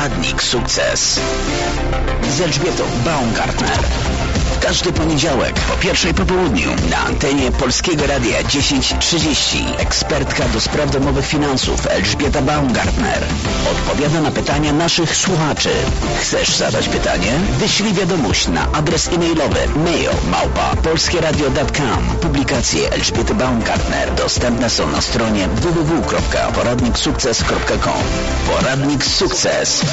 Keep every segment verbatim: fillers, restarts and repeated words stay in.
Poradnik Sukces z Elżbietą Baumgartner. Każdy poniedziałek po pierwszej po południu na antenie Polskiego Radia dziesięć trzydzieści ekspertka do spraw domowych finansów Elżbieta Baumgartner odpowiada na pytania naszych słuchaczy. Chcesz zadać pytanie? Wyślij wiadomość na adres e-mailowy mail małpa polskieradio kropka com. Publikacje Elżbiety Baumgartner dostępne są na stronie w w w kropka poradnik sukces kropka com. Poradnik Sukces.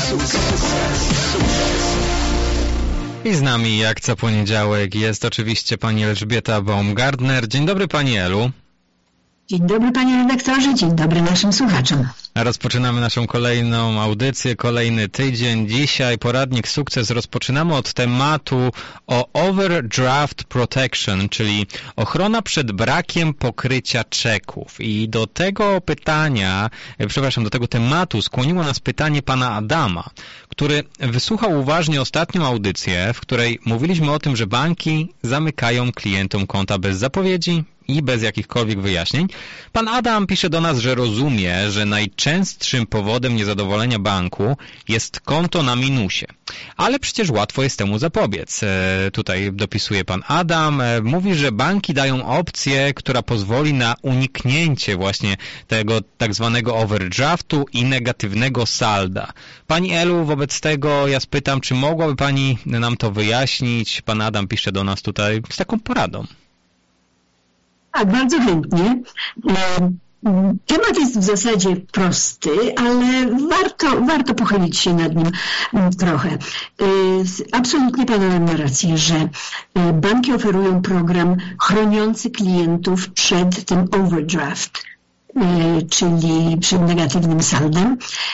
I z nami jak co poniedziałek jest oczywiście pani Elżbieta Baumgartner. Dzień dobry pani Elu. Dzień dobry panie redaktorze, dzień dobry naszym słuchaczom. Rozpoczynamy naszą kolejną audycję, kolejny tydzień. Dzisiaj Poradnik Sukces rozpoczynamy od tematu o Overdraft Protection, czyli ochrona przed brakiem pokrycia czeków. I do tego pytania, przepraszam, do tego tematu skłoniło nas pytanie pana Adama, który wysłuchał uważnie ostatnią audycję, w której mówiliśmy o tym, że banki zamykają klientom konta bez zapowiedzi i bez jakichkolwiek wyjaśnień. Pan Adam pisze do nas, że rozumie, że najczęstszym powodem niezadowolenia banku jest konto na minusie. Ale przecież łatwo jest temu zapobiec. E, tutaj dopisuje pan Adam. E, mówi, że banki dają opcję, która pozwoli na uniknięcie właśnie tego tak zwanego overdraftu i negatywnego salda. Pani Elu, wobec tego ja spytam, czy mogłaby pani nam to wyjaśnić? Pan Adam pisze do nas tutaj z taką poradą. Tak, bardzo chętnie. Temat jest w zasadzie prosty, ale warto, warto pochylić się nad nim trochę. Absolutnie pan ma rację, że banki oferują program chroniący klientów przed tym overdraft, czyli przed negatywnym saldem.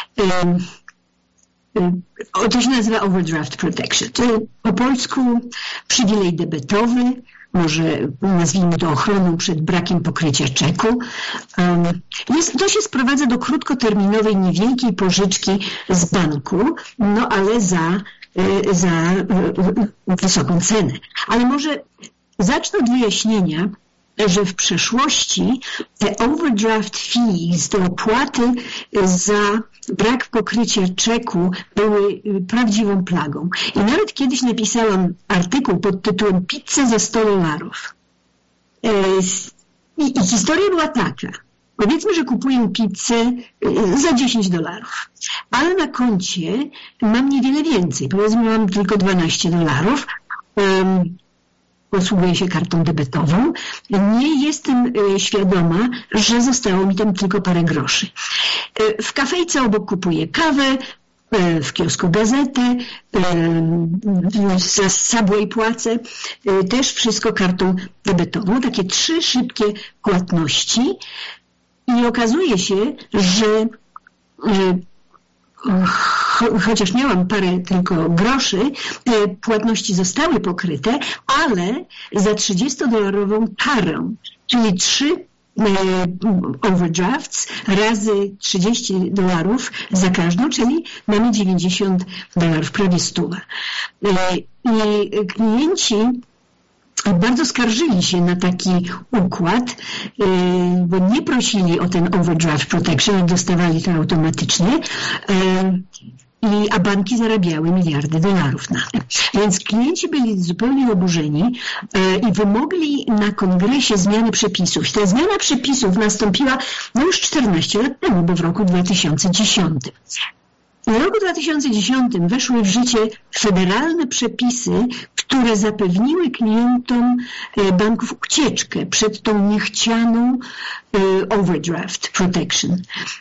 To się nazywa Overdraft Protection. To po polsku przywilej debetowy, może nazwijmy to ochroną przed brakiem pokrycia czeku. Jest, to się sprowadza do krótkoterminowej, niewielkiej pożyczki z banku, no ale za, za wysoką cenę. Ale może zacznę od wyjaśnienia, że w przeszłości te overdraft fees, te opłaty za brak pokrycia czeku były prawdziwą plagą. I nawet kiedyś napisałam artykuł pod tytułem Pizza za sto dolarów. I, I historia była taka. Powiedzmy, że kupuję pizzę za dziesięć dolarów, ale na koncie mam niewiele więcej. Powiedzmy, mam tylko dwanaście dolarów. Posługuję się kartą debetową. Nie jestem świadoma, że zostało mi tam tylko parę groszy. W kafejce obok kupuję kawę, w kiosku gazetę, za Subway płacę, też wszystko kartą debetową. Takie trzy szybkie płatności i okazuje się, że chociaż miałam parę tylko groszy, te płatności zostały pokryte, ale za trzydziestodolarową karę, czyli trzy overdrafts razy trzydzieści dolarów za każdą, czyli mamy dziewięćdziesiąt dolarów, prawie stuwa. I klienci bardzo skarżyli się na taki układ, bo nie prosili o ten overdraft protection, dostawali to automatycznie, i, a banki zarabiały miliardy dolarów na tym. Więc klienci byli zupełnie oburzeni i wymogli na kongresie zmiany przepisów. I ta zmiana przepisów nastąpiła no już czternaście lat temu, bo w roku dwa tysiące dziesiątym. W roku dwa tysiące dziesiątym weszły w życie federalne przepisy, które zapewniły klientom banków ucieczkę przed tą niechcianą overdraft protection.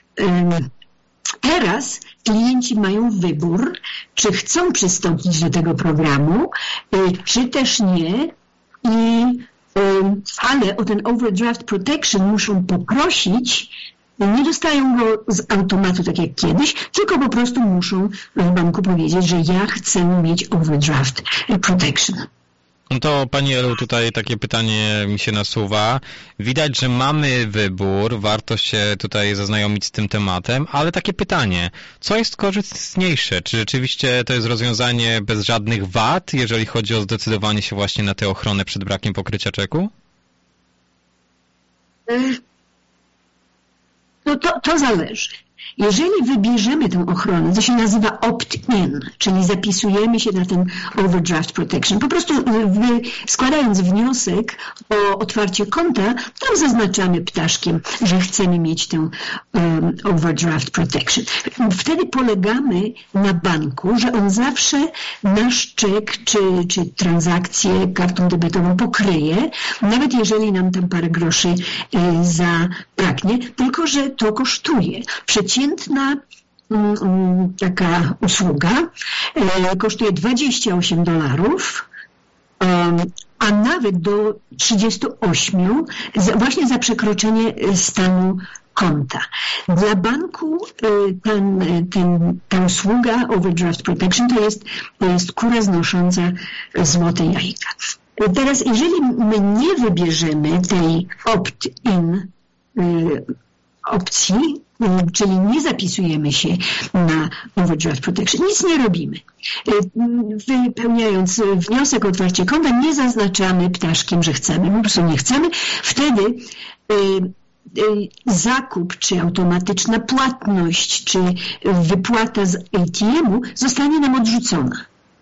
Teraz klienci mają wybór, czy chcą przystąpić do tego programu, czy też nie. I, ale o ten overdraft protection muszą poprosić. Nie dostają go z automatu, tak jak kiedyś, tylko po prostu muszą w banku powiedzieć, że ja chcę mieć overdraft protection. No to pani Elu, tutaj takie pytanie mi się nasuwa. Widać, że mamy wybór, warto się tutaj zaznajomić z tym tematem, ale takie pytanie, co jest korzystniejsze? Czy rzeczywiście to jest rozwiązanie bez żadnych wad, jeżeli chodzi o zdecydowanie się właśnie na tę ochronę przed brakiem pokrycia czeku? No to, to zależy. Jeżeli wybierzemy tę ochronę, to się nazywa opt-in, czyli zapisujemy się na ten overdraft protection. Po prostu wy, składając wniosek o otwarcie konta, tam zaznaczamy ptaszkiem, że chcemy mieć tę um, overdraft protection. Wtedy polegamy na banku, że on zawsze nasz czek czy, czy transakcję kartą debetową pokryje, nawet jeżeli nam tam parę groszy y, zabraknie, tylko że to kosztuje. Przeciętna um, taka usługa y, kosztuje dwadzieścia osiem dolarów, um, a nawet do trzydzieści osiem za, właśnie za przekroczenie stanu konta. Dla banku ten, ten, ta usługa overdraft protection to jest, to jest kura znosząca złote jajka. Teraz, jeżeli my nie wybierzemy tej opt-in opcji, czyli nie zapisujemy się na overdraft protection, nic nie robimy. Wypełniając wniosek o otwarcie konta, nie zaznaczamy ptaszkiem, że chcemy, po prostu nie chcemy. Wtedy zakup, czy automatyczna płatność, czy wypłata z A T M-u zostanie nam odrzucona.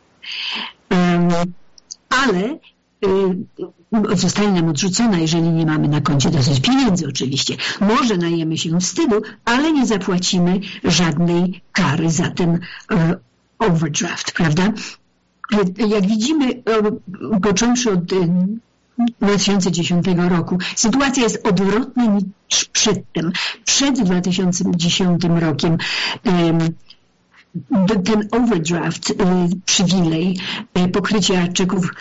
Ale zostanie nam odrzucona, jeżeli nie mamy na koncie dosyć pieniędzy oczywiście. Może najemy się wstydu, ale nie zapłacimy żadnej kary za ten overdraft, prawda? Jak widzimy, począwszy od dwa tysiące dziesiątego roku, sytuacja jest odwrotna niż przedtem. Przed dwa tysiące dziesiątym rokiem ten overdraft, przywilej pokrycia czeków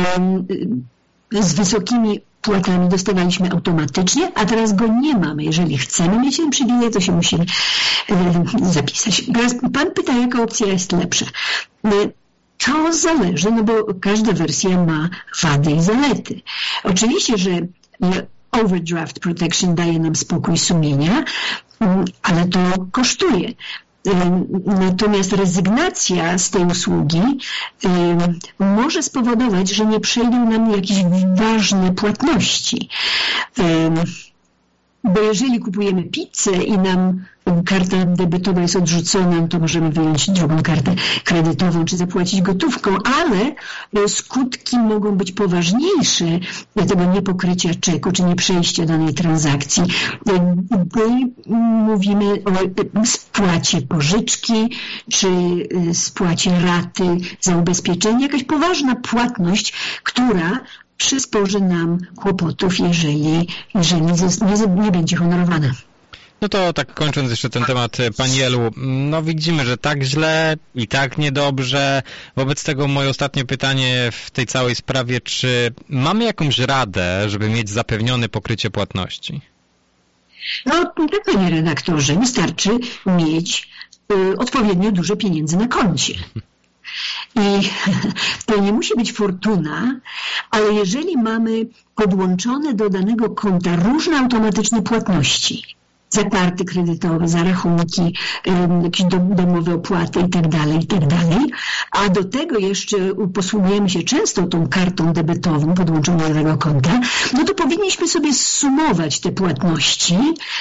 z wysokimi płatami dostawaliśmy automatycznie, a teraz go nie mamy. Jeżeli chcemy mieć ten przywilej, to się musimy zapisać. Teraz pan pyta, jaka opcja jest lepsza. To zależy, no bo każda wersja ma wady i zalety. Oczywiście, że overdraft protection daje nam spokój sumienia, ale to kosztuje. Natomiast rezygnacja z tej usługi może spowodować, że nie przejdą nam jakieś ważne płatności. Bo jeżeli kupujemy pizzę i nam karta debetowa jest odrzucona, to możemy wyjąć drugą kartę kredytową czy zapłacić gotówką, ale skutki mogą być poważniejsze tego niepokrycia czeku czy nieprzejścia danej transakcji. Gdy mówimy o spłacie pożyczki czy spłacie raty za ubezpieczenie, jakaś poważna płatność, która przysporzy nam kłopotów, jeżeli, jeżeli nie, nie będzie honorowana. No to tak kończąc jeszcze ten temat, Pani Elu, no widzimy, że tak źle i tak niedobrze. Wobec tego moje ostatnie pytanie w tej całej sprawie, czy mamy jakąś radę, żeby mieć zapewnione pokrycie płatności? No tak, panie redaktorze, wystarczy mieć y, odpowiednio dużo pieniędzy na koncie. I to nie musi być fortuna, ale jeżeli mamy podłączone do danego konta różne automatyczne płatności, za karty kredytowe, za rachunki, jakieś domowe opłaty itd., itd., a do tego jeszcze posługujemy się często tą kartą debetową podłączoną do tego konta, no to powinniśmy sobie zsumować te płatności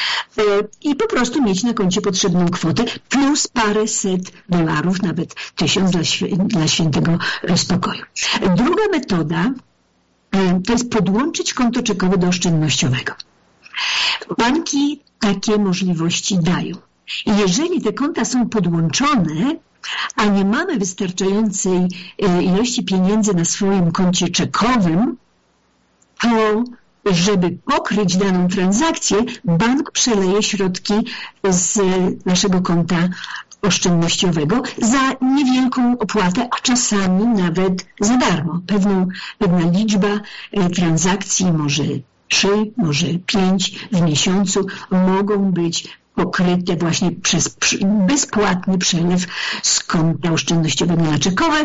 i po prostu mieć na koncie potrzebną kwotę plus parę set dolarów, nawet tysiąc dla, świ- dla świętego spokoju. Druga metoda to jest podłączyć konto czekowe do oszczędnościowego. Banki takie możliwości dają. I jeżeli te konta są podłączone, a nie mamy wystarczającej ilości pieniędzy na swoim koncie czekowym, to żeby pokryć daną transakcję, bank przeleje środki z naszego konta oszczędnościowego za niewielką opłatę, a czasami nawet za darmo. Pewną, pewna liczba transakcji, może trzy, może pięć w miesiącu mogą być pokryte właśnie przez bezpłatny przelew z konta oszczędnościowego na czekowe.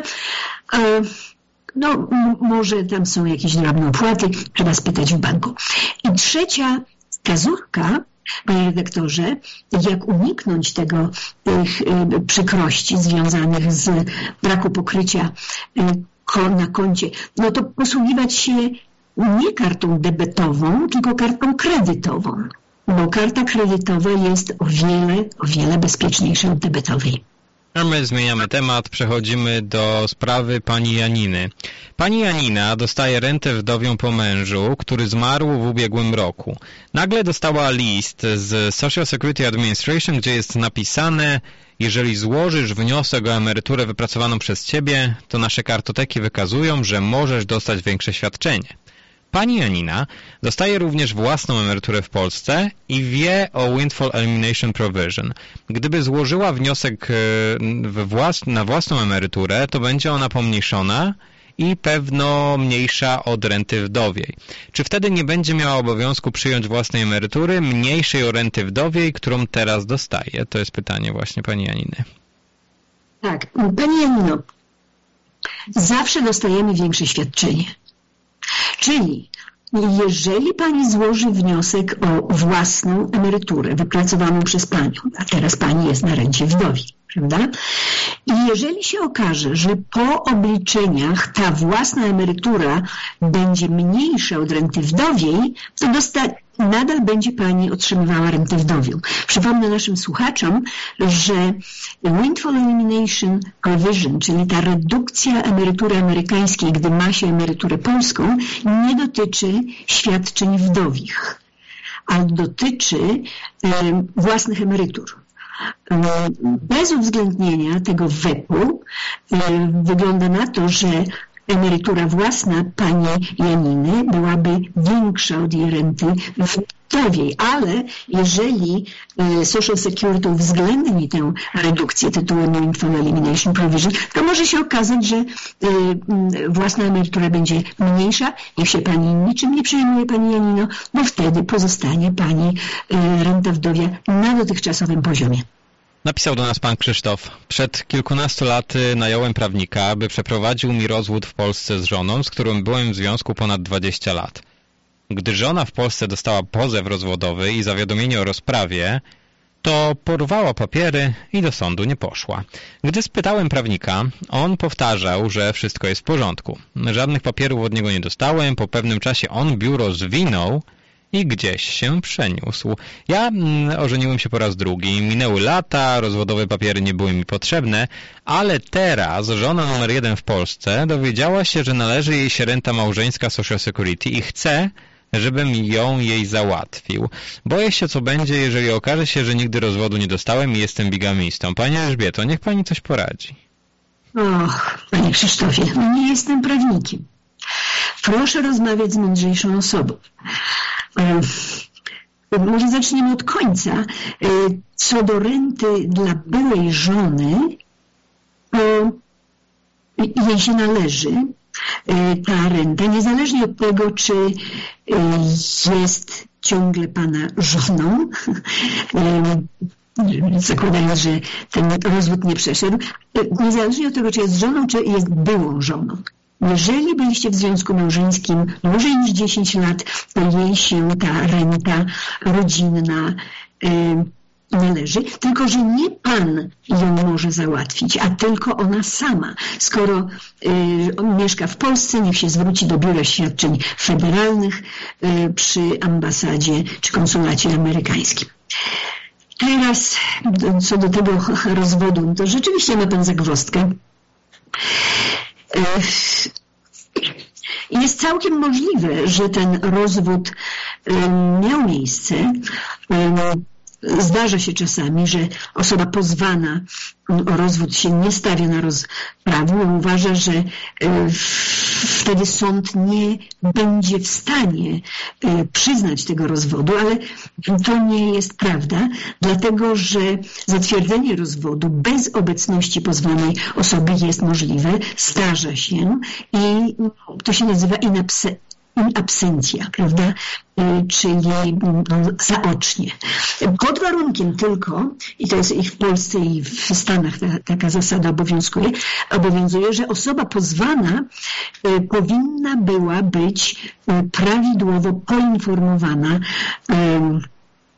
No, może tam są jakieś drobne opłaty, trzeba spytać w banku. I trzecia wskazówka, panie redaktorze, jak uniknąć tego, tych przykrości związanych z braku pokrycia na koncie, no to posługiwać się nie kartą debetową, tylko kartą kredytową. bo karta kredytowa jest o wiele, o wiele bezpieczniejsza od debetowej. A my zmieniamy temat, przechodzimy do sprawy pani Janiny. Pani Janina dostaje rentę wdowią po mężu, który zmarł w ubiegłym roku. Nagle dostała list z Social Security Administration, gdzie jest napisane: jeżeli złożysz wniosek o emeryturę wypracowaną przez ciebie, to nasze kartoteki wykazują, że możesz dostać większe świadczenie. Pani Janina dostaje również własną emeryturę w Polsce i wie o Windfall Elimination Provision. Gdyby złożyła wniosek we włas- na własną emeryturę, to będzie ona pomniejszona i pewno mniejsza od renty wdowiej. Czy wtedy nie będzie miała obowiązku przyjąć własnej emerytury mniejszej od renty wdowiej, którą teraz dostaje? To jest pytanie właśnie pani Janiny. Tak, pani Janino, zawsze dostajemy większe świadczenie. Czyli jeżeli pani złoży wniosek o własną emeryturę wypracowaną przez panią, a teraz pani jest na rencie wdowiej, prawda? I jeżeli się okaże, że po obliczeniach ta własna emerytura będzie mniejsza od renty wdowiej, to dosta- nadal będzie pani otrzymywała rentę wdowią. Przypomnę naszym słuchaczom, że Windfall Elimination Provision, czyli ta redukcja emerytury amerykańskiej, gdy ma się emeryturę polską, nie dotyczy świadczeń wdowich, ale dotyczy e, własnych emerytur. Bez uwzględnienia tego W E P-u wygląda na to, że emerytura własna pani Janiny byłaby większa od jej renty wdowiej, ale jeżeli Social Security uwzględni tę redukcję tytułem Windfall Elimination Provision, to może się okazać, że własna emerytura będzie mniejsza. Niech się pani niczym nie przejmuje, pani Janino, bo wtedy pozostanie pani renta wdowia na dotychczasowym poziomie. Napisał do nas pan Krzysztof. Przed kilkunastu laty nająłem prawnika, by przeprowadził mi rozwód w Polsce z żoną, z którą byłem w związku ponad dwadzieścia lat. Gdy żona w Polsce dostała pozew rozwodowy i zawiadomienie o rozprawie, to porwała papiery i do sądu nie poszła. Gdy spytałem prawnika, on powtarzał, że wszystko jest w porządku. Żadnych papierów od niego nie dostałem, po pewnym czasie on biuro zwinął i gdzieś się przeniósł. Ja mm, ożeniłem się po raz drugi. Minęły lata, rozwodowe papiery nie były mi potrzebne, ale teraz żona numer jeden w Polsce dowiedziała się, że należy jej się renta małżeńska Social Security i chce, żebym ją jej załatwił. Boję się, co będzie, jeżeli okaże się, że nigdy rozwodu nie dostałem i jestem bigamistą. Pani Elżbieto, niech pani coś poradzi. Och, panie Krzysztofie, nie jestem prawnikiem. Proszę rozmawiać z mądrzejszą osobą. Może zaczniemy od końca. Co do renty dla byłej żony, to jej się należy ta renta, niezależnie od tego, czy jest ciągle pana żoną, zakładając, że ten rozwód nie przeszedł, niezależnie od tego, czy jest żoną, czy jest byłą żoną. Jeżeli byliście w związku małżeńskim dłużej niż dziesięć lat, to jej się ta renta rodzinna y, należy, tylko że nie pan ją może załatwić, a tylko ona sama. Skoro y, on mieszka w Polsce, niech się zwróci do Biura Świadczeń Federalnych y, przy ambasadzie czy konsulacie amerykańskim. Teraz co do tego rozwodu, to rzeczywiście ma pan zagwozdkę. Jest całkiem możliwe, że ten rozwód miał miejsce. Zdarza się czasami, że osoba pozwana o rozwód się nie stawia na rozprawę, uważa, że wtedy sąd nie będzie w stanie przyznać tego rozwodu, ale to nie jest prawda, dlatego że zatwierdzenie rozwodu bez obecności pozwanej osoby jest możliwe, zdarza się i to się nazywa in abse- in absentia, prawda, czyli zaocznie. Pod warunkiem tylko, i to jest i w Polsce i w Stanach ta, taka zasada obowiązuje, obowiązuje, że osoba pozwana powinna była być prawidłowo poinformowana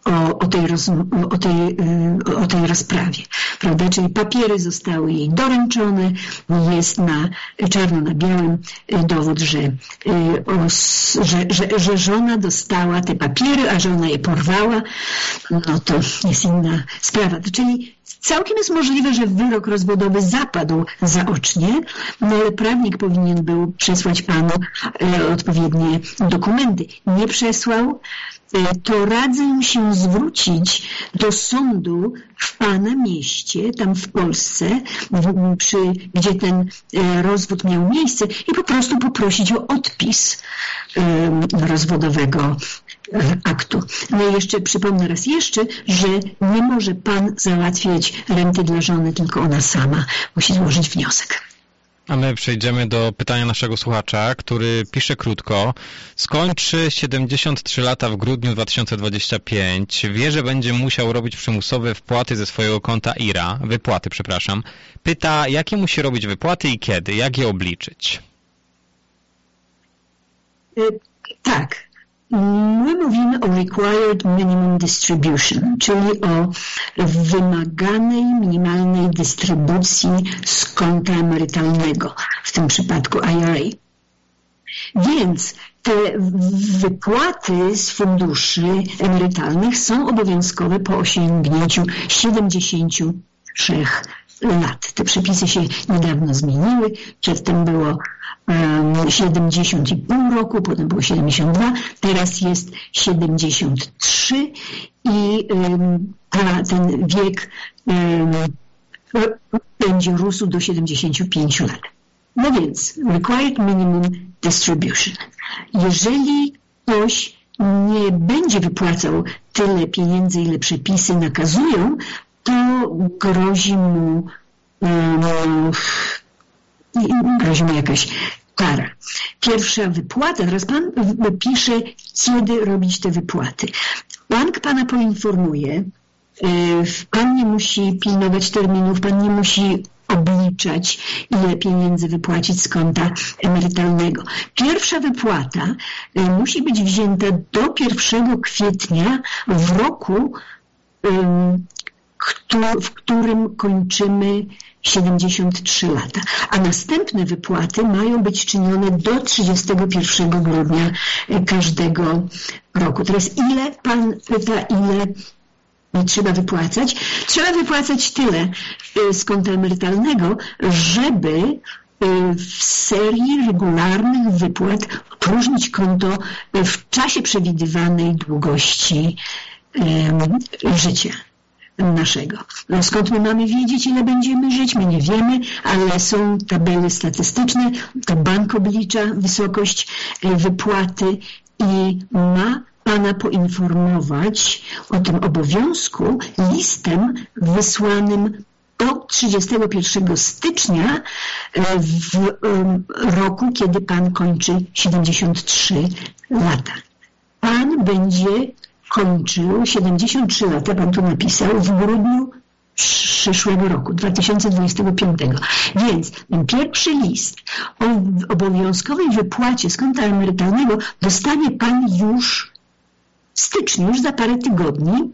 o, o, tej, roz, o, tej, o tej rozprawie, prawda? Czyli papiery zostały jej doręczone, jest na czarno na białym dowód, że, że, że, że żona dostała te papiery, a że ona je porwała, no to jest inna sprawa. Czyli całkiem jest możliwe, że wyrok rozwodowy zapadł zaocznie, no ale prawnik powinien był przesłać panu e, odpowiednie dokumenty. Nie przesłał, e, to radzę się zwrócić do sądu w pana mieście, tam w Polsce, w, przy, gdzie ten e, rozwód miał miejsce i po prostu poprosić o odpis e, rozwodowego aktu. No i jeszcze przypomnę raz jeszcze, że nie może pan załatwiać renty dla żony, tylko ona sama musi złożyć wniosek. A my przejdziemy do pytania naszego słuchacza, który pisze krótko. Skończy siedemdziesiąt trzy lata w grudniu dwa tysiące dwudziestego piątego. Wie, że będzie musiał robić przymusowe wpłaty ze swojego konta I R A. Wypłaty, przepraszam. Pyta, jakie musi robić wypłaty i kiedy? Jak je obliczyć? Y- tak. My mówimy o required minimum distribution, czyli o wymaganej minimalnej dystrybucji z konta emerytalnego, w tym przypadku I R A. Więc te wypłaty z funduszy emerytalnych są obowiązkowe po osiągnięciu siedemdziesięciu trzech lat. Te przepisy się niedawno zmieniły. Przedtem było um, siedemdziesiąt i pół roku, potem było siedemdziesiąt dwa, teraz jest siedemdziesiąt trzy i um, ta, ten wiek um, będzie rósł do siedemdziesięciu pięciu lat. No więc, required minimum distribution. Jeżeli ktoś nie będzie wypłacał tyle pieniędzy, ile przepisy nakazują, to grozi mu, um, grozi mu jakaś kara. Pierwsza wypłata, teraz pan pisze, kiedy robić te wypłaty. Bank pana poinformuje, pan nie musi pilnować terminów, pan nie musi obliczać, ile pieniędzy wypłacić z konta emerytalnego. Pierwsza wypłata musi być wzięta do pierwszego kwietnia w roku, w którym kończymy siedemdziesiąt trzy lata, a następne wypłaty mają być czynione do trzydziestego pierwszego grudnia każdego roku. Teraz ile, pan pyta, ile trzeba wypłacać? Trzeba wypłacać tyle z konta emerytalnego, żeby w serii regularnych wypłat opróżnić konto w czasie przewidywanej długości um, życia naszego. No skąd my mamy wiedzieć, ile będziemy żyć? My nie wiemy, ale są tabele statystyczne, to bank oblicza wysokość wypłaty i ma pana poinformować o tym obowiązku listem wysłanym do trzydziestego pierwszego stycznia w roku, kiedy pan kończy siedemdziesiąt trzy lata. Pan będzie kończył siedemdziesiąt trzy lata, pan tu napisał, w grudniu przyszłego roku, dwa tysiące dwudziestego piątego. Więc ten pierwszy list o obowiązkowej wypłacie z konta emerytalnego dostanie pan już w styczniu, już za parę tygodni.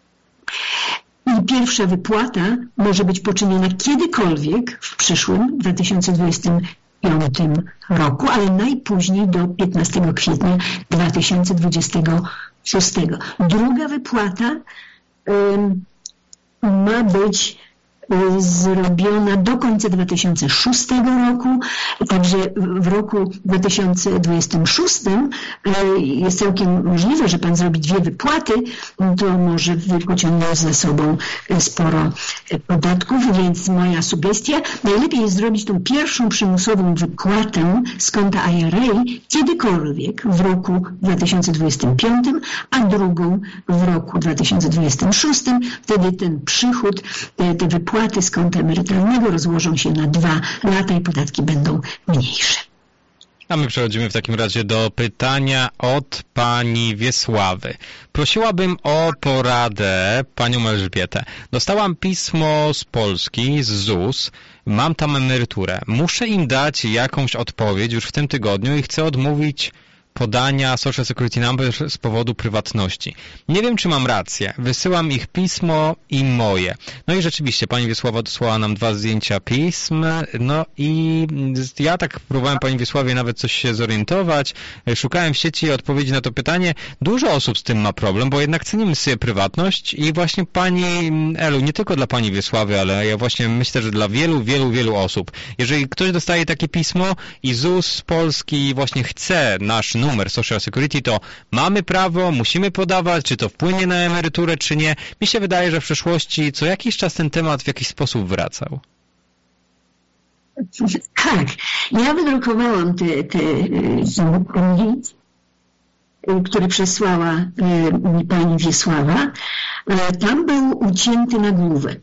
I pierwsza wypłata może być poczyniona kiedykolwiek w przyszłym, dwa tysiące dwudziestym piątym roku, ale najpóźniej do piętnastego kwietnia dwa tysiące dwudziestego szóstego. Druga wypłata um, ma być zrobiona do końca dwa tysiące szóstego roku, także w roku dwa tysiące dwudziestym szóstym jest całkiem możliwe, że pan zrobi dwie wypłaty, to może pociągnąć za sobą sporo podatków, więc moja sugestia, najlepiej jest zrobić tą pierwszą przymusową wypłatę z konta I R A kiedykolwiek w roku dwa tysiące dwudziestym piątym, a drugą w roku dwa tysiące dwudziestym szóstym, wtedy ten przychód, te wypłaty z konta emerytalnego rozłożą się na dwa lata i podatki będą mniejsze. A my przechodzimy w takim razie do pytania od pani Wiesławy. Prosiłabym o poradę panią Elżbietę. Dostałam pismo z Polski, z Z U S. Mam tam emeryturę. Muszę im dać jakąś odpowiedź już w tym tygodniu i chcę odmówić podania Social Security Number z powodu prywatności. Nie wiem, czy mam rację. Wysyłam ich pismo i moje. No i rzeczywiście, pani Wiesława dosłała nam dwa zdjęcia pism, no i ja tak próbowałem, pani Wiesławie, nawet coś się zorientować. Szukałem w sieci odpowiedzi na to pytanie. Dużo osób z tym ma problem, bo jednak cenimy sobie prywatność i właśnie pani Elu, nie tylko dla pani Wiesławy, ale ja właśnie myślę, że dla wielu, wielu, wielu osób. Jeżeli ktoś dostaje takie pismo i Z U S z Polski właśnie chce nasz numer Social Security, to mamy prawo, musimy podawać, czy to wpłynie na emeryturę, czy nie. Mi się wydaje, że w przeszłości co jakiś czas ten temat w jakiś sposób wracał. Tak, ja wydrukowałam te, te listy, które przesłała mi pani Wiesława. Tam był ucięty nagłówek,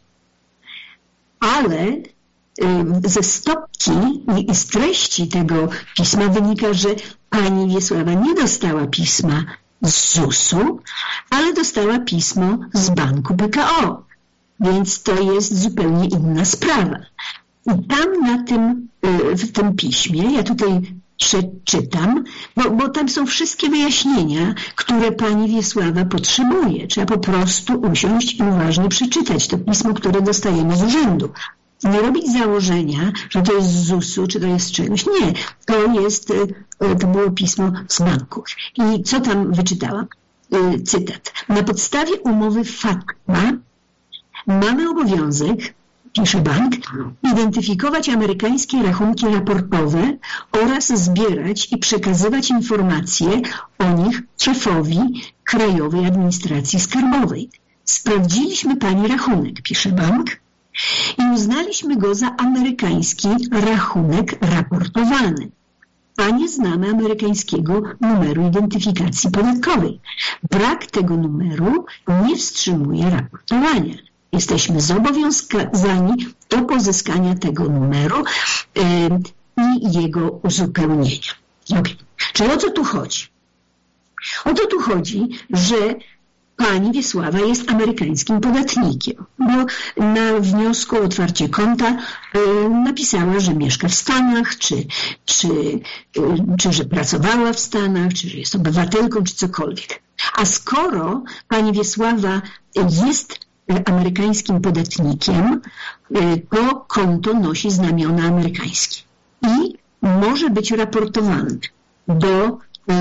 ale ze stopki i z treści tego pisma wynika, że pani Wiesława nie dostała pisma z Z U S-u, ale dostała pismo z banku B K O, więc to jest zupełnie inna sprawa. I tam na tym, w tym piśmie, ja tutaj przeczytam, bo, bo tam są wszystkie wyjaśnienia, które pani Wiesława potrzebuje. Trzeba po prostu usiąść i uważnie przeczytać to pismo, które dostajemy z urzędu. Nie robić założenia, że to jest z Z U S-u, czy to jest czegoś. Nie, to jest, to było pismo z banku. I co tam wyczytałam? Cytat. Na podstawie umowy FATCA mamy obowiązek, pisze bank, identyfikować amerykańskie rachunki raportowe oraz zbierać i przekazywać informacje o nich szefowi Krajowej Administracji Skarbowej. Sprawdziliśmy pani rachunek, pisze bank, i uznaliśmy go za amerykański rachunek raportowany, a nie znamy amerykańskiego numeru identyfikacji podatkowej. Brak tego numeru nie wstrzymuje raportowania. Jesteśmy zobowiązani do pozyskania tego numeru yy, i jego uzupełnienia. Okay. Czyli o co tu chodzi? O to tu chodzi, że pani Wiesława jest amerykańskim podatnikiem, bo na wniosku o otwarcie konta y, napisała, że mieszka w Stanach, czy, czy, y, czy że pracowała w Stanach, czy że jest obywatelką, czy cokolwiek. A skoro pani Wiesława jest amerykańskim podatnikiem, to konto nosi znamiona amerykańskie i może być raportowane do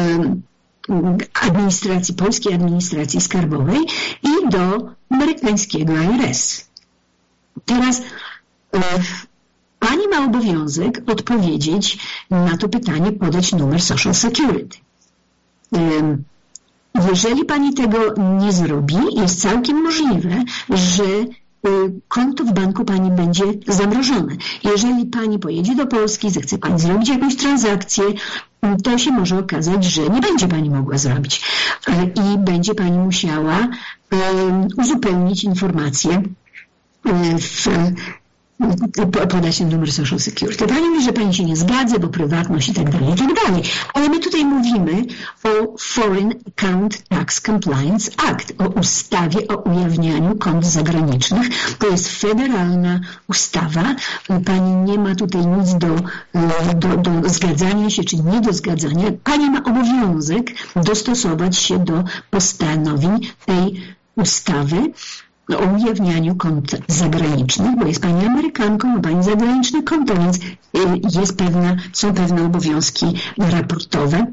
administracji, polskiej administracji skarbowej i do amerykańskiego I R S. Teraz pani ma obowiązek odpowiedzieć na to pytanie, podać numer Social Security. Jeżeli pani tego nie zrobi, jest całkiem możliwe, że konto w banku pani będzie zamrożone. Jeżeli pani pojedzie do Polski, zechce pani zrobić jakąś transakcję, to się może okazać, że nie będzie pani mogła zrobić i będzie pani musiała uzupełnić informacje w podać ten numer Social Security. Pani mówi, że pani się nie zgadza, bo prywatność i tak dalej, i tak dalej. Ale my tutaj mówimy o Foreign Account Tax Compliance Act, o ustawie o ujawnianiu kont zagranicznych. To jest federalna ustawa. Pani nie ma tutaj nic do, do, do zgadzania się, czy nie do zgadzania. Pani ma obowiązek dostosować się do postanowień tej ustawy o ujawnianiu kont zagranicznych, bo jest pani Amerykanką, ma pani zagraniczne konto, więc jest pewna, są pewne obowiązki raportowe.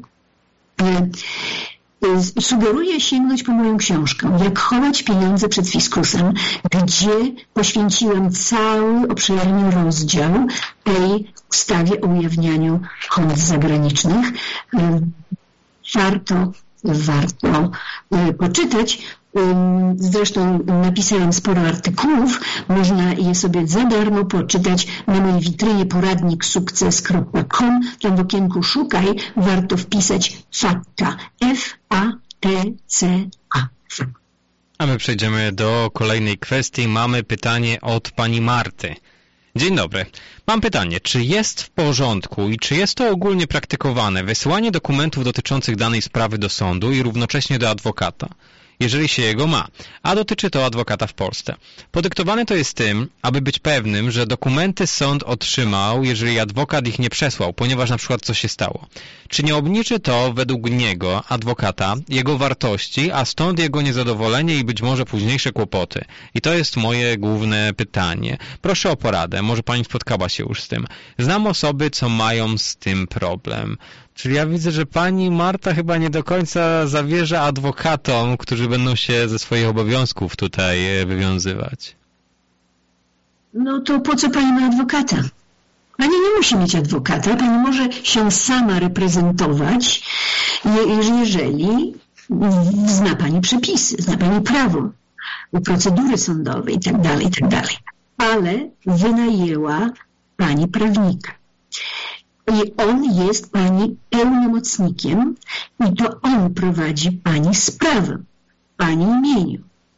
Sugeruję sięgnąć po moją książkę Jak chować pieniądze przed fiskusem, gdzie poświęciłem cały obszerny rozdział tej ustawie o ujawnianiu kont zagranicznych. Warto, warto poczytać. Zresztą napisałem sporo artykułów, można je sobie za darmo poczytać na mojej witrynie poradnik sukces kropka com. Tam w okienku szukaj warto wpisać FATCA. F A T C A. A my przejdziemy do kolejnej kwestii. Mamy pytanie od pani Marty. Dzień dobry. Mam pytanie, czy jest w porządku i czy jest to ogólnie praktykowane wysyłanie dokumentów dotyczących danej sprawy do sądu i równocześnie do adwokata? jeżeli się jego ma, a dotyczy to adwokata w Polsce. Podyktowane to jest tym, aby być pewnym, że dokumenty sąd otrzymał, jeżeli adwokat ich nie przesłał, ponieważ na przykład coś się stało. Czy nie obniży to według niego, adwokata, jego wartości, a stąd jego niezadowolenie i być może późniejsze kłopoty? I to jest moje główne pytanie. Proszę o poradę, może pani spotkała się już z tym. Znam osoby, co mają z tym problem. Czyli ja widzę, że pani Marta chyba nie do końca zawierza adwokatom, którzy będą się ze swoich obowiązków tutaj wywiązywać. No to po co pani ma adwokata? Pani nie musi mieć adwokata, pani może się sama reprezentować, jeżeli zna pani przepisy, zna pani prawo, procedury sądowe itd., itd. Ale wynajęła pani prawnika. I on jest pani pełnomocnikiem i to on prowadzi pani sprawę w pani imieniu.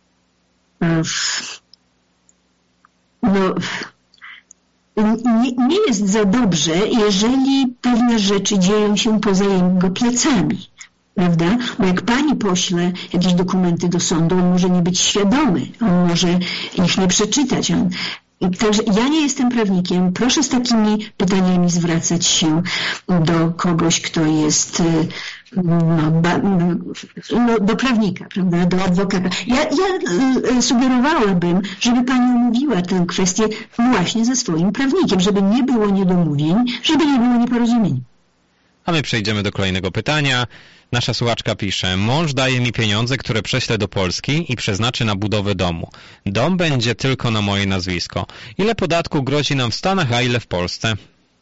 No, nie, nie jest za dobrze, jeżeli pewne rzeczy dzieją się poza jego plecami. Prawda? Bo jak pani pośle jakieś dokumenty do sądu, on może nie być świadomy, on może ich nie przeczytać. On, Także ja nie jestem prawnikiem. Proszę z takimi pytaniami zwracać się do kogoś, kto jest no, ba, no, do prawnika, prawda, do adwokata. Ja, ja sugerowałabym, żeby pani omówiła tę kwestię właśnie ze swoim prawnikiem, żeby nie było niedomówień, żeby nie było nieporozumień. A my przejdziemy do kolejnego pytania. Nasza słuchaczka pisze: mąż daje mi pieniądze, które prześlę do Polski i przeznaczy na budowę domu. Dom będzie tylko na moje nazwisko. Ile podatku grozi nam w Stanach, a ile w Polsce?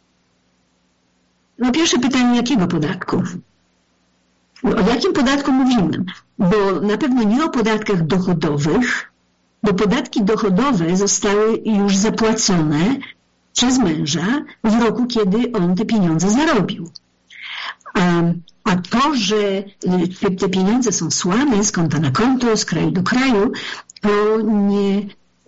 No pierwsze pytanie, jakiego podatku? O jakim podatku mówimy? Bo na pewno nie o podatkach dochodowych, bo podatki dochodowe zostały już zapłacone przez męża w roku, kiedy on te pieniądze zarobił. A, a to, że te pieniądze są słane z konta na konto, z kraju do kraju, to nie,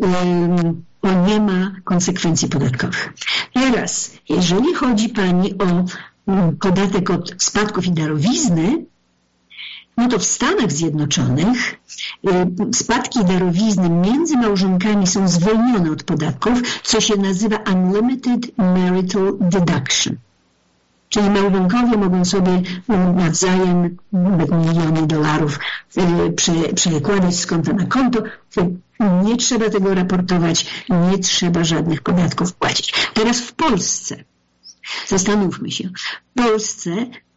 to nie ma konsekwencji podatkowych. Teraz, jeżeli chodzi pani o podatek od spadków i darowizny, no to w Stanach Zjednoczonych spadki i darowizny między małżonkami są zwolnione od podatków, co się nazywa Unlimited Marital Deduction. Czyli małżonkowie mogą sobie nawzajem miliony dolarów przekładać z konta na konto. Nie trzeba tego raportować, nie trzeba żadnych podatków płacić. Teraz w Polsce, zastanówmy się, w Polsce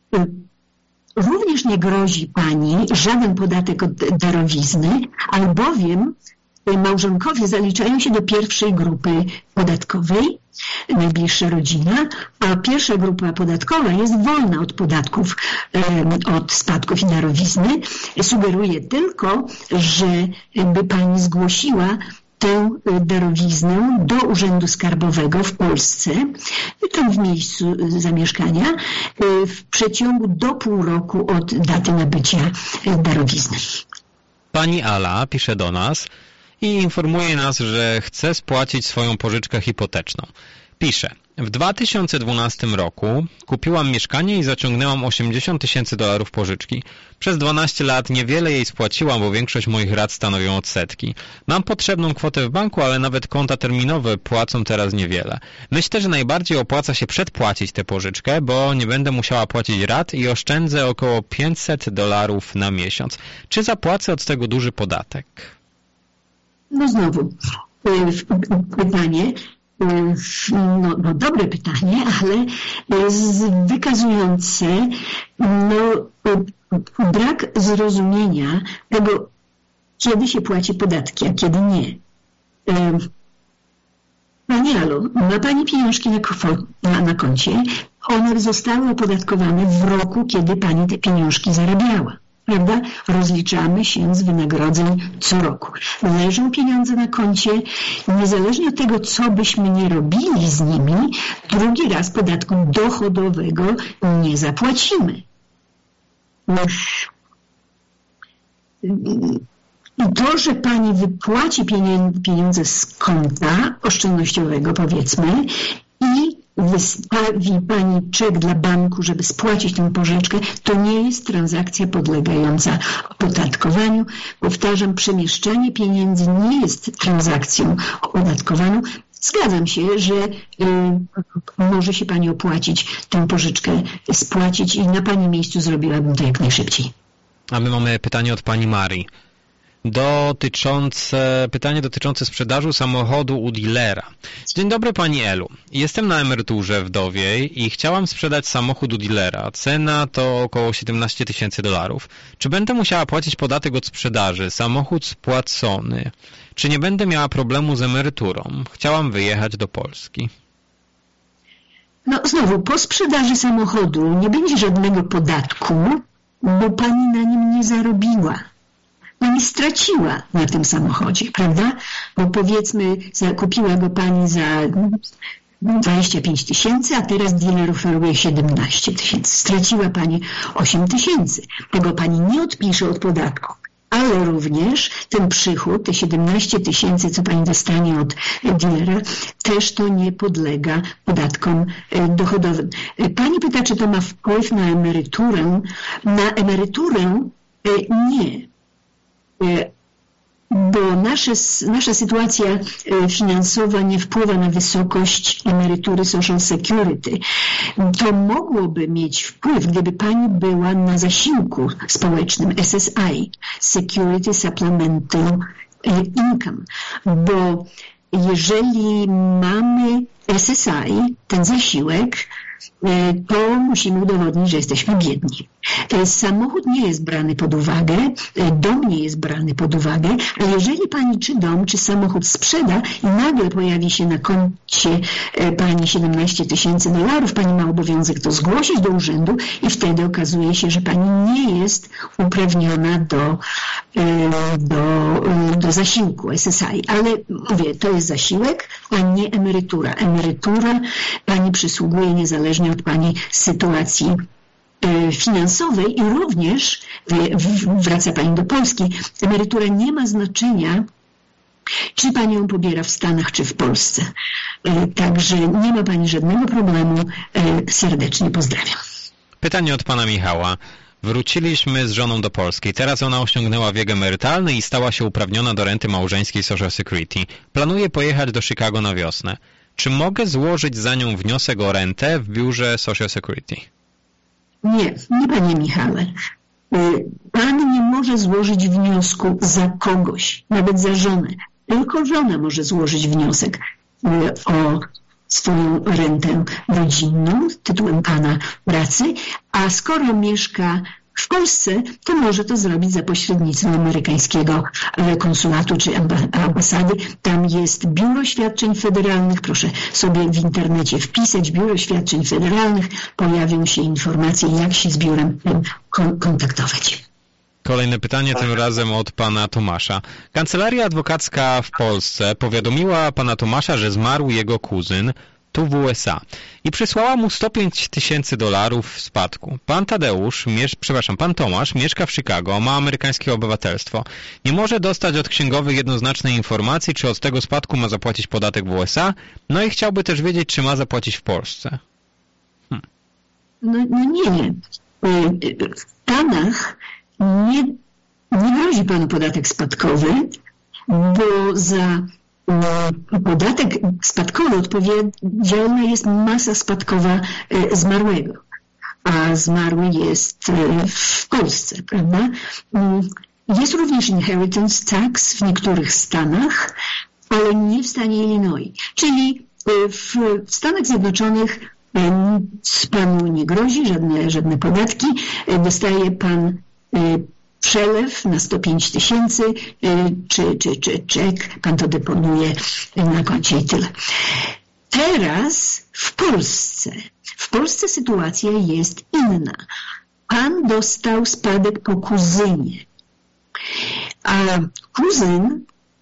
również nie grozi pani żaden podatek od darowizny, albowiem małżonkowie zaliczają się do pierwszej grupy podatkowej, najbliższa rodzina, a pierwsza grupa podatkowa jest wolna od podatków, od spadków i darowizny. Sugeruję tylko, żeby pani zgłosiła tę darowiznę do Urzędu Skarbowego w Polsce, tam w miejscu zamieszkania, w przeciągu do pół roku od daty nabycia darowizny. Pani Ala pisze do nas i informuje nas, że chce spłacić swoją pożyczkę hipoteczną. Pisze: w dwa tysiące dwunastym roku kupiłam mieszkanie i zaciągnęłam osiemdziesiąt tysięcy dolarów pożyczki. Przez dwanaście lat niewiele jej spłaciłam, bo większość moich rat stanowią odsetki. Mam potrzebną kwotę w banku, ale nawet konta terminowe płacą teraz niewiele. Myślę, że najbardziej opłaca się przedpłacić tę pożyczkę, bo nie będę musiała płacić rat i oszczędzę około pięćset dolarów na miesiąc. Czy zapłacę od tego duży podatek? No znowu pytanie. No, no dobre pytanie, ale wykazujące no, brak zrozumienia tego, kiedy się płaci podatki, a kiedy nie. Pani Alo, ma pani pieniążki na, na, na koncie, one zostały opodatkowane w roku, kiedy pani te pieniążki zarabiała. Prawda? Rozliczamy się z wynagrodzeń co roku. Leżą pieniądze na koncie, niezależnie od tego, co byśmy nie robili z nimi, drugi raz podatku dochodowego nie zapłacimy. I to, że pani wypłaci pieniądze z konta oszczędnościowego, powiedzmy, i wystawi pani czek dla banku, żeby spłacić tę pożyczkę, to nie jest transakcja podlegająca opodatkowaniu. Powtarzam, przemieszczanie pieniędzy nie jest transakcją opodatkowaną. Zgadzam się, że y, może się pani opłacić tę pożyczkę spłacić i na pani miejscu zrobiłabym to jak najszybciej. A my mamy pytanie od pani Marii. Dotyczące, pytanie dotyczące sprzedaży samochodu u dealera. Dzień dobry pani Elu. Jestem na emeryturze wdowiej i chciałam sprzedać samochód u dealera. Cena to około siedemnaście tysięcy dolarów. Czy będę musiała płacić podatek od sprzedaży? Samochód spłacony. Czy nie będę miała problemu z emeryturą? Chciałam wyjechać do Polski. No znowu, po sprzedaży samochodu nie będzie żadnego podatku, bo pani na nim nie zarobiła. Pani straciła na tym samochodzie, prawda? Bo powiedzmy, kupiła go pani za dwadzieścia pięć tysięcy, a teraz dealer oferuje siedemnaście tysięcy. Straciła pani osiem tysięcy. Tego pani nie odpisze od podatku. Ale również ten przychód, te siedemnaście tysięcy, co pani dostanie od dealera, też to nie podlega podatkom dochodowym. Pani pyta, czy to ma wpływ na emeryturę. Na emeryturę nie. Bo nasze, nasza sytuacja finansowa nie wpływa na wysokość emerytury Social Security. To mogłoby mieć wpływ, gdyby pani była na zasiłku społecznym S S I, Security Supplemental Income, bo jeżeli mamy S S I, ten zasiłek, to musimy udowodnić, że jesteśmy biedni. Samochód nie jest brany pod uwagę, dom nie jest brany pod uwagę, ale jeżeli pani czy dom, czy samochód sprzeda i nagle pojawi się na koncie pani siedemnaście tysięcy dolarów, pani ma obowiązek to zgłosić do urzędu i wtedy okazuje się, że pani nie jest uprawniona do, do, do zasiłku S S I. Ale mówię, to jest zasiłek, a nie emerytura. Emerytura pani przysługuje niezależnie od pani sytuacji finansowej i również, wraca pani do Polski, emerytura nie ma znaczenia, czy pani ją pobiera w Stanach, czy w Polsce. Także nie ma pani żadnego problemu. Serdecznie pozdrawiam. Pytanie od pana Michała. Wróciliśmy z żoną do Polski. Teraz ona osiągnęła wiek emerytalny i stała się uprawniona do renty małżeńskiej Social Security. Planuje pojechać do Chicago na wiosnę. Czy mogę złożyć za nią wniosek o rentę w biurze Social Security? Nie, nie panie Michale. Pan nie może złożyć wniosku za kogoś, nawet za żonę. Tylko żona może złożyć wniosek o swoją rentę rodzinną tytułem pana pracy, a skoro mieszka w Polsce, to może to zrobić za pośrednictwem amerykańskiego konsulatu czy ambasady. Tam jest Biuro Świadczeń Federalnych. Proszę sobie w internecie wpisać Biuro Świadczeń Federalnych. Pojawią się informacje, jak się z biurem kontaktować. Kolejne pytanie, tym razem od pana Tomasza. Kancelaria adwokacka w Polsce powiadomiła pana Tomasza, że zmarł jego kuzyn tu w U S A i przysłała mu sto pięć tysięcy dolarów w spadku. Pan Tadeusz, miesz, przepraszam, pan Tomasz mieszka w Chicago, ma amerykańskie obywatelstwo. Nie może dostać od księgowych jednoznacznej informacji, czy od tego spadku ma zapłacić podatek w U S A, no i chciałby też wiedzieć, czy ma zapłacić w Polsce. Hmm. No, no nie. W Stanach nie, nie grozi panu podatek spadkowy, bo za podatek spadkowy odpowiedzialna jest masa spadkowa zmarłego, a zmarły jest w Polsce, prawda? Jest również inheritance tax w niektórych stanach, ale nie w stanie Illinois. Czyli w Stanach Zjednoczonych panu nie grozi żadne, żadne podatki, dostaje pan przelew na sto pięć tysięcy, czy, czy, czy czek, pan to deponuje na koncie i tyle. Teraz w Polsce, w Polsce sytuacja jest inna. Pan dostał spadek po kuzynie, a kuzyn,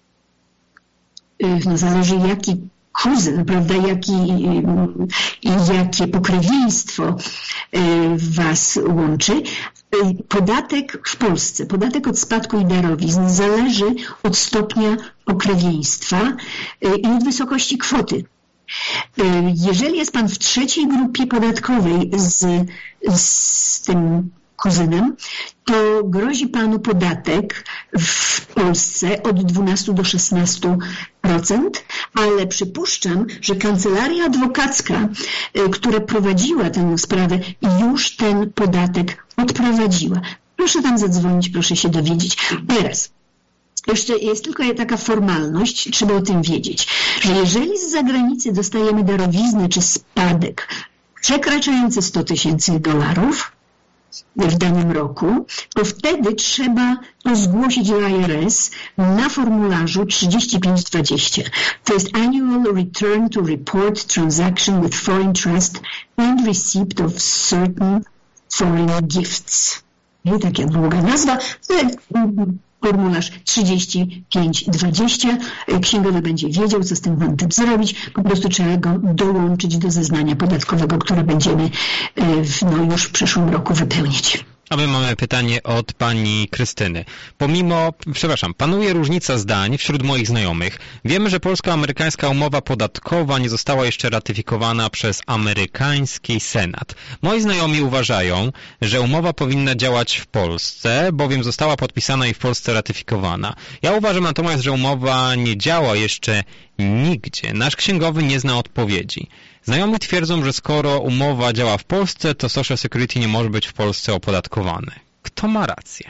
no zależy jaki kuzyn, prawda, jaki, jakie pokrewieństwo was łączy. Podatek w Polsce, podatek od spadku i darowizn zależy od stopnia pokrewieństwa i od wysokości kwoty Jeżeli jest pan w trzeciej grupie podatkowej z, z tym kuzynem, to grozi panu podatek w Polsce od dwunastu do szesnastu procent, ale przypuszczam, że kancelaria adwokacka, która prowadziła tę sprawę, już ten podatek odprowadziła. Proszę tam zadzwonić, proszę się dowiedzieć. Teraz, jeszcze jest tylko taka formalność, trzeba o tym wiedzieć, że jeżeli z zagranicy dostajemy darowiznę czy spadek przekraczający sto tysięcy dolarów w danym roku, to wtedy trzeba to zgłosić do I R S na formularzu trzydzieści pięć dwadzieścia. To jest Annual Return to Report Transaction with Foreign Trust and Receipt of Certain Foreign Gifts. I taka długa nazwa. Formularz trzydzieści pięć dwadzieścia. Księgowy będzie wiedział, co z tym wantem zrobić. Po prostu trzeba go dołączyć do zeznania podatkowego, które będziemy w, no, już w przyszłym roku wypełnić. A my mamy pytanie od pani Krystyny. Pomimo, przepraszam, panuje różnica zdań wśród moich znajomych. Wiemy, że polsko-amerykańska umowa podatkowa nie została jeszcze ratyfikowana przez amerykański Senat. Moi znajomi uważają, że umowa powinna działać w Polsce, bowiem została podpisana i w Polsce ratyfikowana. Ja uważam natomiast, że umowa nie działa jeszcze nigdzie. Nasz księgowy nie zna odpowiedzi. Znajomi twierdzą, że skoro umowa działa w Polsce, to Social Security nie może być w Polsce opodatkowane. Kto ma rację?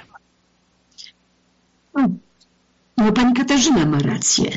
No, pani Katarzyna ma rację.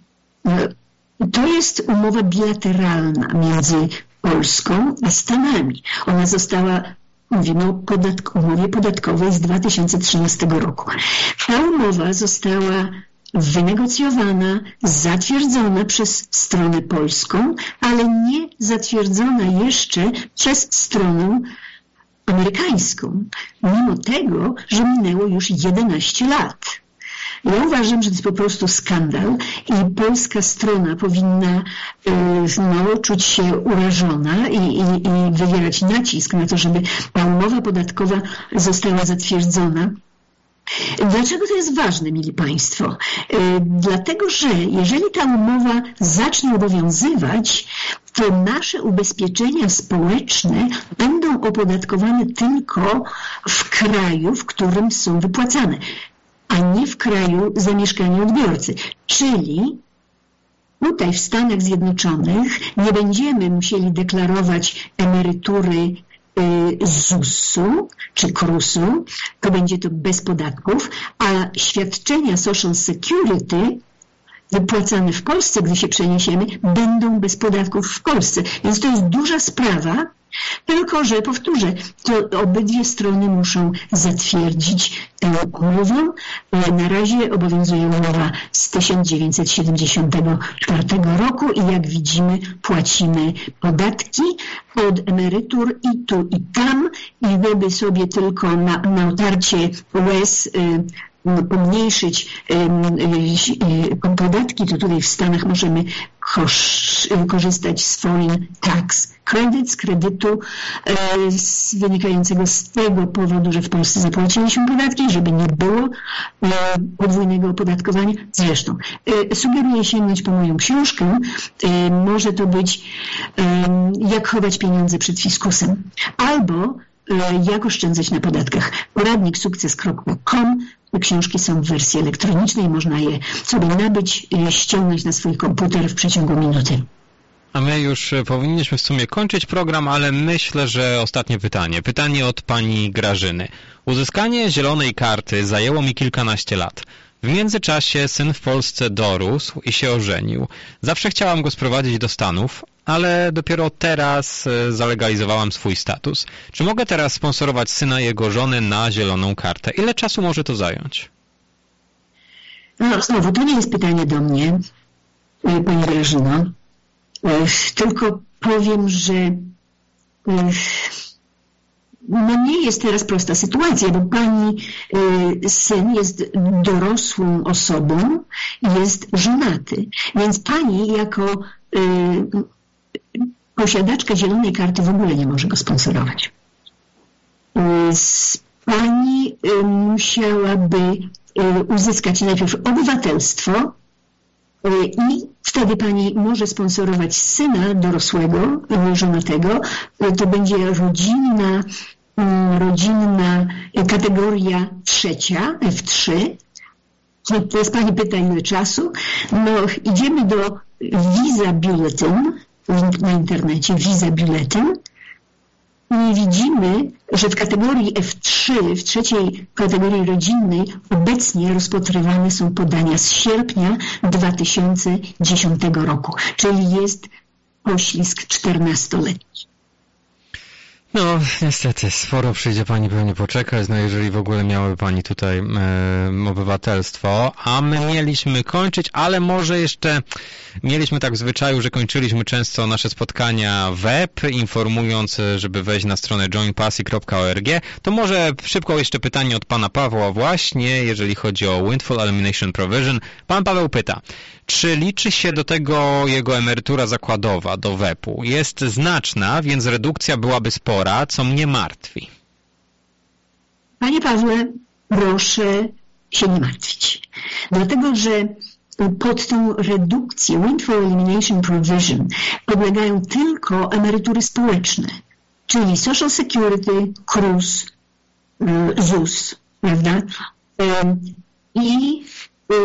To jest umowa bilateralna między Polską a Stanami. Ona została, mówimy o podatk- umowie podatkowej z dwa tysiące trzynastego roku. Ta umowa została wynegocjowana, zatwierdzona przez stronę polską, ale nie zatwierdzona jeszcze przez stronę amerykańską, mimo tego, że minęło już jedenaście lat. Ja uważam, że to jest po prostu skandal i polska strona powinna no, czuć się urażona i, i, i wywierać nacisk na to, żeby ta umowa podatkowa została zatwierdzona. Dlaczego to jest ważne, mili Państwo? Dlatego, że jeżeli ta umowa zacznie obowiązywać, to nasze ubezpieczenia społeczne będą opodatkowane tylko w kraju, w którym są wypłacane, a nie w kraju zamieszkania odbiorcy. Czyli tutaj w Stanach Zjednoczonych nie będziemy musieli deklarować emerytury z zusu czy krusu, to będzie to bez podatków, a świadczenia Social Security wypłacane w Polsce, gdy się przeniesiemy, będą bez podatków w Polsce. Więc to jest duża sprawa, tylko że, powtórzę, to obydwie strony muszą zatwierdzić tę umowę. Na razie obowiązuje umowa z tysiąc dziewięćset siedemdziesiątego czwartego roku i jak widzimy płacimy podatki od emerytur i tu i tam i gdyby sobie tylko na, na otarcie łez pomniejszyć podatki, to tutaj w Stanach możemy korzystać z foreign tax credits, kredytu wynikającego z tego powodu, że w Polsce zapłaciliśmy podatki, żeby nie było podwójnego opodatkowania. Zresztą sugeruję sięgnąć po moją książkę. Może to być jak chować pieniądze przed fiskusem albo jak oszczędzać na podatkach. Poradnik sukces kropka com. Książki są w wersji elektronicznej, można je sobie nabyć, ściągnąć na swój komputer w przeciągu minuty. A my już powinniśmy w sumie kończyć program, ale myślę, że ostatnie pytanie. Pytanie od pani Grażyny. Uzyskanie zielonej karty zajęło mi kilkanaście lat. W międzyczasie syn w Polsce dorósł i się ożenił. Zawsze chciałam go sprowadzić do Stanów, ale dopiero teraz zalegalizowałam swój status. Czy mogę teraz sponsorować syna i jego żony na zieloną kartę? Ile czasu może to zająć? No, znowu, to nie jest pytanie do mnie, pani Grażyno. Tylko powiem, że no nie jest teraz prosta sytuacja, bo pani y, syn jest dorosłą osobą i jest żonaty. Więc pani jako y, posiadaczka zielonej karty w ogóle nie może go sponsorować. Y, pani y, musiałaby y, uzyskać najpierw obywatelstwo y, i w Wtedy pani może sponsorować syna dorosłego, żonatego. To będzie rodzinna, rodzinna kategoria trzecia, F trzy. Teraz pani pyta, ile czasu. No, idziemy do Visa Bulletin na internecie, Visa Bulletin. I widzimy, że w kategorii F trzy, w trzeciej kategorii rodzinnej, obecnie rozpatrywane są podania z sierpnia dwa tysiące dziesiątego roku, czyli jest poślizg czternastoletni. No, niestety, sporo przyjdzie pani pewnie poczekać, no jeżeli w ogóle miałaby pani tutaj e, obywatelstwo, a my mieliśmy kończyć, ale może jeszcze mieliśmy tak w zwyczaju, że kończyliśmy często nasze spotkania web, informując, żeby wejść na stronę join passy kropka org, to może szybko jeszcze pytanie od pana Pawła właśnie, jeżeli chodzi o Windfall Elimination Provision. Pan Paweł pyta, czy liczy się do tego jego emerytura zakładowa, do W E P-u? Jest znaczna, więc redukcja byłaby spora, co mnie martwi. Panie Pawle, proszę się nie martwić. Dlatego, że pod tą redukcję Windfall Elimination Provision podlegają tylko emerytury społeczne, czyli Social Security, K R U S, Z U S, prawda? I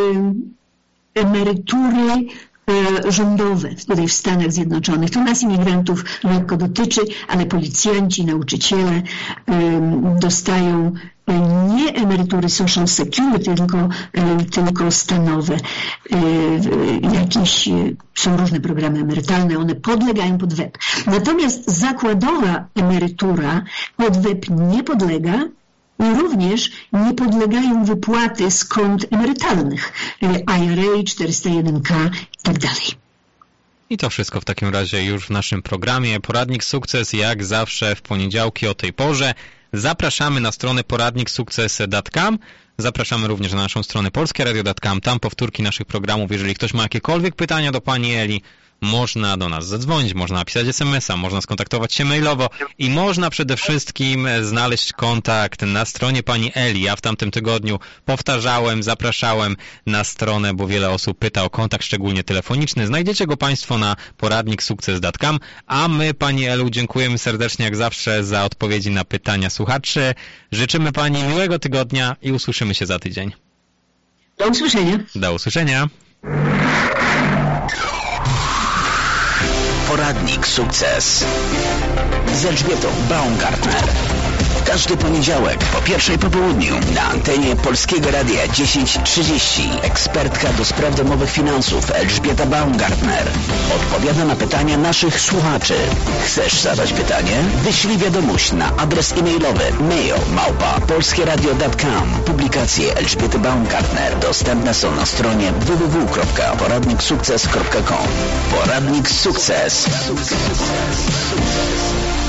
emerytury rządowe tutaj w Stanach Zjednoczonych. To nas imigrantów lekko dotyczy, ale policjanci, nauczyciele dostają nie emerytury Social Security, tylko, tylko stanowe. Jakieś są różne programy emerytalne, one podlegają pod W E P. Natomiast zakładowa emerytura pod W E P nie podlega i również nie podlegają wypłaty z kont emerytalnych, I R A, czterysta jeden K i tak dalej. I to wszystko w takim razie już w naszym programie. Poradnik Sukces jak zawsze w poniedziałki o tej porze. Zapraszamy na stronę poradnik sukces kropka com. Zapraszamy również na naszą stronę polskie radio kropka com. Tam powtórki naszych programów. Jeżeli ktoś ma jakiekolwiek pytania do pani Eli, można do nas zadzwonić, można napisać es em es a, można skontaktować się mailowo i można przede wszystkim znaleźć kontakt na stronie pani Eli. Ja w tamtym tygodniu powtarzałem, zapraszałem na stronę, bo wiele osób pyta o kontakt, szczególnie telefoniczny. Znajdziecie go państwo na poradnik sukces kropka com, a my pani Elu dziękujemy serdecznie jak zawsze za odpowiedzi na pytania słuchaczy. Życzymy pani miłego tygodnia i usłyszymy się za tydzień. Do usłyszenia. Do usłyszenia. Poradnik Sukces z Elżbietą Baumgartner. Każdy poniedziałek po pierwszej po południu na antenie Polskiego Radia dziesięć trzydzieści. Ekspertka do spraw domowych finansów Elżbieta Baumgartner odpowiada na pytania naszych słuchaczy. Chcesz zadać pytanie? Wyślij wiadomość na adres e-mailowy mail małpa polskie radio kropka com. Publikacje Elżbiety Baumgartner dostępne są na stronie w w w kropka poradnik sukces kropka com. Poradnik Sukces. Sukces. Sukces.